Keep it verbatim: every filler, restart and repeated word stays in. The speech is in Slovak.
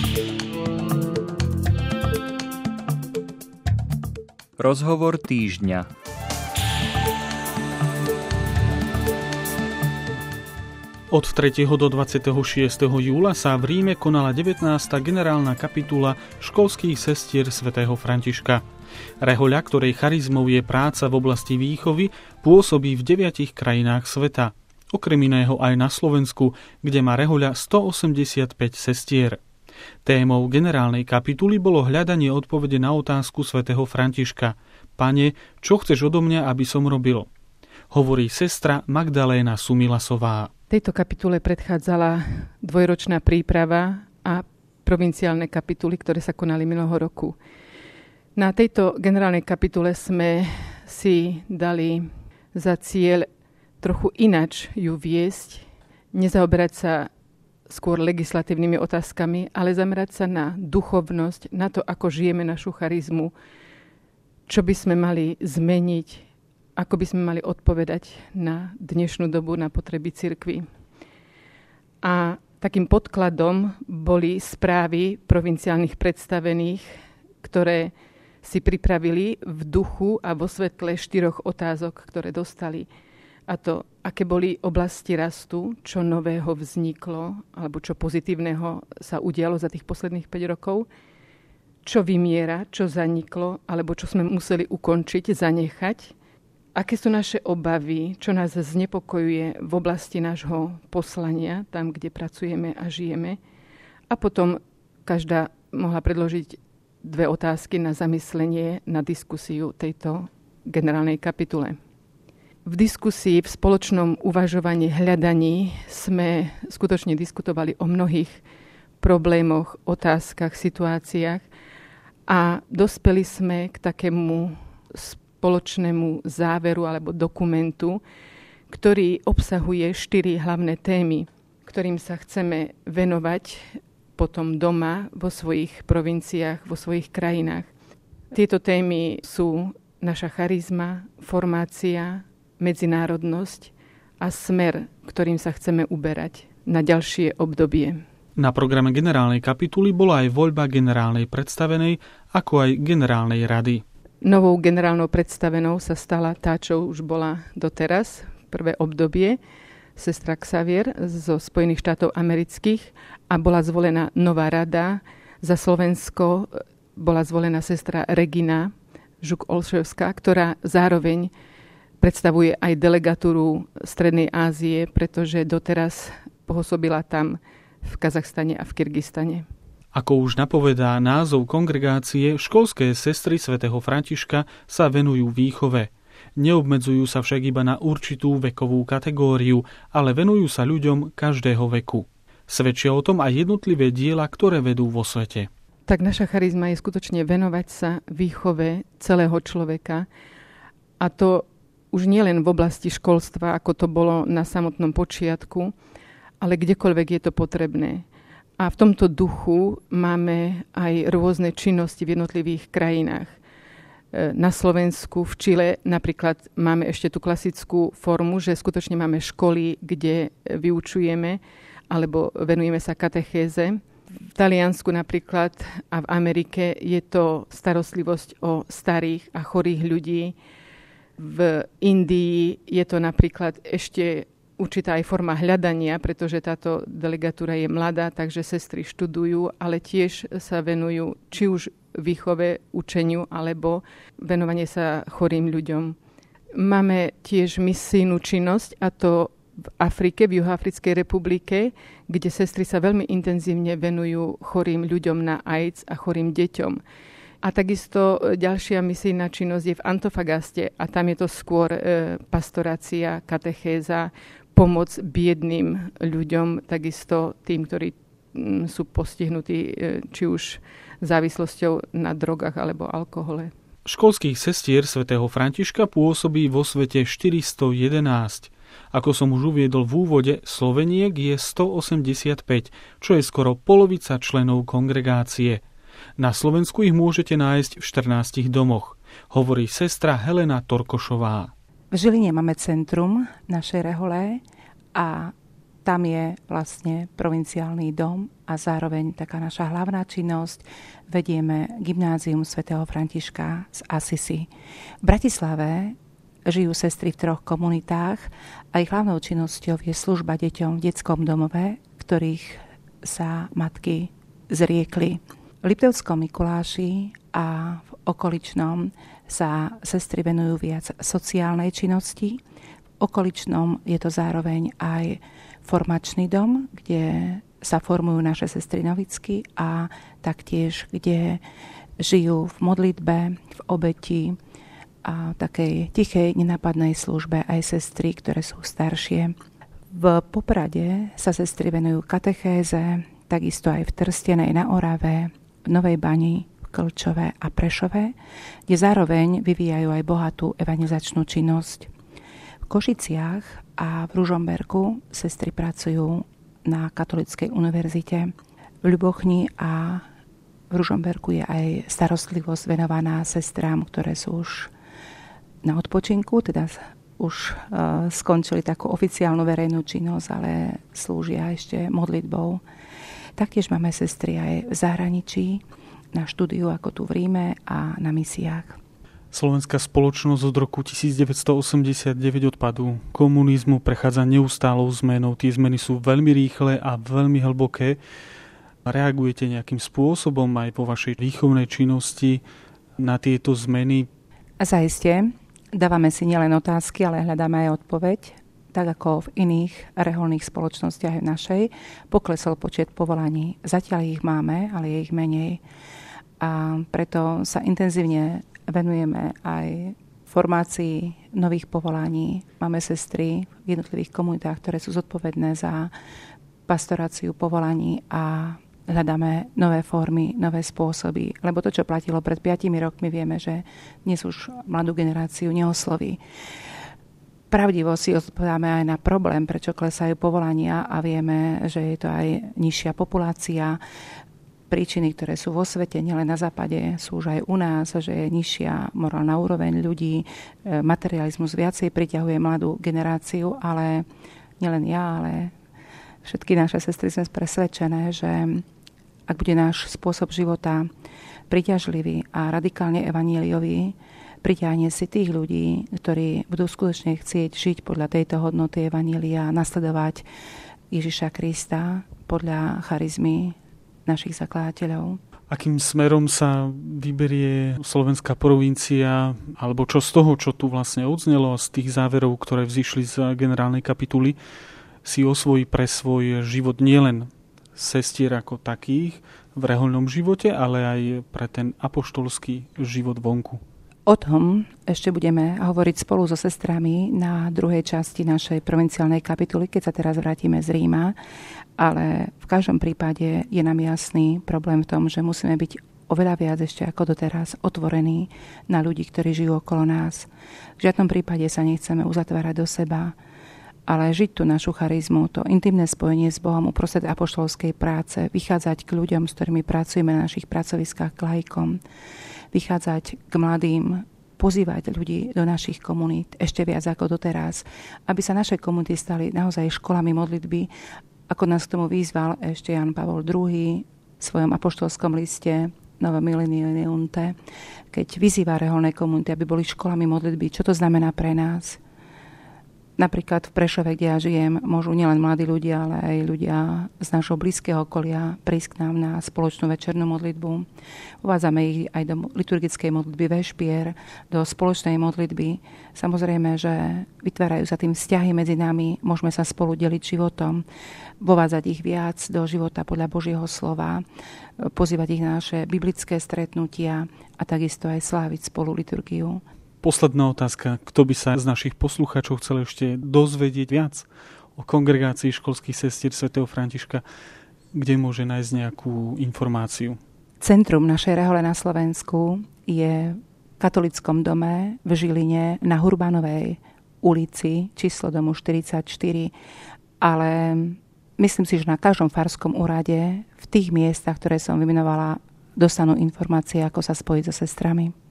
Rozhovor týždňa. Od tretieho do dvadsiateho šiesteho júla sa v Ríme konala devätnásta generálna kapitula školských sestier svätého Františka. Rehoľa, ktorej charizmou je práca v oblasti výchovy, pôsobí v deviatich krajinách sveta. Okrem iného aj na Slovensku, kde má rehoľa stoosemdesiatpäť sestier. Témou generálnej kapituly bolo hľadanie odpovede na otázku svätého Františka. Pane, čo chceš odo mňa, aby som robil? Hovorí sestra Magdaléna Sumilasová. Tejto kapitule predchádzala dvojročná príprava a provinciálne kapituly, ktoré sa konali minulého roku. Na tejto generálnej kapitule sme si dali za cieľ trochu inač ju viesť, nezaoberať sa skôr legislatívnymi otázkami, ale zamerať sa na duchovnosť, na to, ako žijeme našu charizmu, čo by sme mali zmeniť, ako by sme mali odpovedať na dnešnú dobu, na potreby cirkvi. A takým podkladom boli správy provinciálnych predstavených, ktoré si pripravili v duchu a vo svetle štyroch otázok, ktoré dostali. A to, aké boli oblasti rastu, čo nového vzniklo, alebo čo pozitívneho sa udialo za tých posledných päť rokov, čo vymiera, čo zaniklo, alebo čo sme museli ukončiť, zanechať, aké sú naše obavy, čo nás znepokojuje v oblasti nášho poslania, tam, kde pracujeme a žijeme. A potom každá mohla predložiť dve otázky na zamyslenie, na diskusiu tejto generálnej kapitule. V diskusii, v spoločnom uvažovaní, hľadaní sme skutočne diskutovali o mnohých problémoch, otázkach, situáciách a dospeli sme k takému spoločnému záveru alebo dokumentu, ktorý obsahuje štyri hlavné témy, ktorým sa chceme venovať potom doma vo svojich provinciách, vo svojich krajinách. Tieto témy sú naša charizma, formácia, medzinárodnosť a smer, ktorým sa chceme uberať na ďalšie obdobie. Na programe generálnej kapituly bola aj voľba generálnej predstavenej, ako aj generálnej rady. Novou generálnou predstavenou sa stala tá, čo už bola doteraz, prvé obdobie, sestra Xavier zo Spojených štátov amerických a bola zvolená nová rada. Za Slovensko bola zvolená sestra Regina Žuk-Olševská, ktorá zároveň predstavuje aj delegatúru Strednej Ázie, pretože doteraz pôsobila tam v Kazachstane a v Kyrgyzstane. Ako už napovedá názov kongregácie, školské sestry svätého Františka sa venujú výchove. Neobmedzujú sa však iba na určitú vekovú kategóriu, ale venujú sa ľuďom každého veku. Svedčia o tom aj jednotlivé diela, ktoré vedú vo svete. Tak naša charizma je skutočne venovať sa výchove celého človeka, a to už nielen v oblasti školstva, ako to bolo na samotnom počiatku, ale kdekoľvek je to potrebné. A v tomto duchu máme aj rôzne činnosti v jednotlivých krajinách. Na Slovensku, v Čile napríklad máme ešte tú klasickú formu, že skutočne máme školy, kde vyučujeme alebo venujeme sa katechéze. V Taliansku napríklad a v Amerike je to starostlivosť o starých a chorých ľudí. V Indii je to napríklad ešte určitá aj forma hľadania, pretože táto delegatúra je mladá, takže sestry študujú, ale tiež sa venujú či už výchove, učeniu, alebo venovanie sa chorým ľuďom. Máme tiež misijnú činnosť, a to v Afrike, v Juhoafrickej republike, kde sestry sa veľmi intenzívne venujú chorým ľuďom na AIDS a chorým deťom. A takisto ďalšia misijná činnosť je v Antofagaste a tam je to skôr e, pastorácia, katechéza, pomoc biedným ľuďom, takisto tým, ktorí m, sú postihnutí e, či už závislosťou na drogách alebo alkohole. Školských sestier svätého Františka pôsobí vo svete štyristojedenásť. Ako som už uviedol v úvode, Sloveniek je stoosemdesiatpäť, čo je skoro polovica členov kongregácie. Na Slovensku ich môžete nájsť v štrnástich domoch, hovorí sestra Helena Torkošová. V Žiline máme centrum našej rehole a tam je vlastne provinciálny dom a zároveň taká naša hlavná činnosť. Vedieme gymnázium svätého Františka z Assisi. V Bratislave žijú sestry v troch komunitách a ich hlavnou činnosťou je služba deťom v detskom domove, ktorých sa matky zriekli. V Liptovskom Mikuláši a v okoličnom sa sestry venujú viac sociálnej činnosti. V okoličnom je to zároveň aj formačný dom, kde sa formujú naše sestry novicky a taktiež, kde žijú v modlitbe, v obeti a v takej tichej, nenápadnej službe aj sestry, ktoré sú staršie. V Poprade sa sestry venujú katechéze, takisto aj v Trstenej na Orave, v Novej Bani, v Klčove a Prešove, kde zároveň vyvíjajú aj bohatú evangelizačnú činnosť. V Košiciach a v Ružomberku sestry pracujú na Katolíckej univerzite. V Ľubochni a v Ružomberku je aj starostlivosť venovaná sestrám, ktoré sú už na odpočinku, teda už uh, skončili takú oficiálnu verejnú činnosť, ale slúžia ešte modlitbou. Taktiež máme sestry aj v zahraničí, na štúdiu ako tu v Ríme a na misiách. Slovenská spoločnosť od roku devätnásťstoosemdesiatdeväť od pádu komunizmu prechádza neustálou zmenou. Tie zmeny sú veľmi rýchle a veľmi hlboké. Reagujete nejakým spôsobom aj vo vašej výchovnej činnosti na tieto zmeny? Zaiste. Dávame si nielen otázky, ale hľadáme aj odpoveď. Tak ako v iných reholných spoločnostiach aj v našej, poklesol počet povolaní. Zatiaľ ich máme, ale je ich menej. A preto sa intenzívne venujeme aj formácii nových povolaní. Máme sestry v jednotlivých komunitách, ktoré sú zodpovedné za pastoráciu povolaní a hľadáme nové formy, nové spôsoby. Lebo to, čo platilo pred piatimi rokmi, vieme, že dnes už mladú generáciu neosloví. Pravdivo si odpovedáme aj na problém, prečo klesajú povolania a vieme, že je to aj nižšia populácia. Príčiny, ktoré sú vo svete, nielen na západe, sú už aj u nás, že je nižšia morálna úroveň ľudí. Materializmus viacej priťahuje mladú generáciu, ale nielen ja, ale všetky naše sestry sme presvedčené, že ak bude náš spôsob života priťažlivý a radikálne evanjeliový, priťahne si tých ľudí, ktorí budú skutočne chcieť žiť podľa tejto hodnoty evanjelia a nasledovať Ježiša Krista podľa charizmy našich zakladateľov. Akým smerom sa vyberie slovenská provincia, alebo čo z toho, čo tu vlastne odznelo z tých záverov, ktoré vzišli z generálnej kapituly, si osvojí pre svoj život nielen sestier ako takých v rehoľnom živote, ale aj pre ten apoštolský život vonku? O tom ešte budeme hovoriť spolu so sestrami na druhej časti našej provinciálnej kapituly, keď sa teraz vrátime z Ríma. Ale v každom prípade je nám jasný problém v tom, že musíme byť oveľa viac ešte ako doteraz otvorení na ľudí, ktorí žijú okolo nás. V žiadnom prípade sa nechceme uzatvárať do seba, ale žiť tú našu charizmu, to intimné spojenie s Bohom uprostred apoštolskej práce, vychádzať k ľuďom, s ktorými pracujeme na našich pracoviskách, k laikom, vychádzať k mladým, pozývať ľudí do našich komunít ešte viac ako doteraz, aby sa naše komunity stali naozaj školami modlitby, ako nás k tomu vyzval ešte Ján Pavol druhý. v svojom apoštolskom liste Nové Millennium, keď vyzýva reholné komunity, aby boli školami modlitby. Čo to znamená pre nás? Napríklad v Prešove, kde ja žijem, môžu nielen mladí ľudia, ale aj ľudia z nášho blízkeho okolia prísť k nám na spoločnú večernú modlitbu. Uvádzame ich aj do liturgickej modlitby vešpier, do spoločnej modlitby. Samozrejme, že vytvárajú sa tým vzťahy medzi nami, môžeme sa spolu deliť životom, vovádzať ich viac do života podľa Božieho slova, pozývať ich na naše biblické stretnutia a takisto aj sláviť spolu liturgiu. Posledná otázka. Kto by sa z našich poslucháčov chcel ešte dozvedieť viac o kongregácii školských sestier svätého Františka, kde môže nájsť nejakú informáciu? Centrum našej rehole na Slovensku je v katolickom dome v Žiline na Hurbanovej ulici, číslo domu štyridsaťštyri, ale myslím si, že na každom farskom úrade v tých miestach, ktoré som vymenovala, dostanú informácie, ako sa spojiť so sestrami.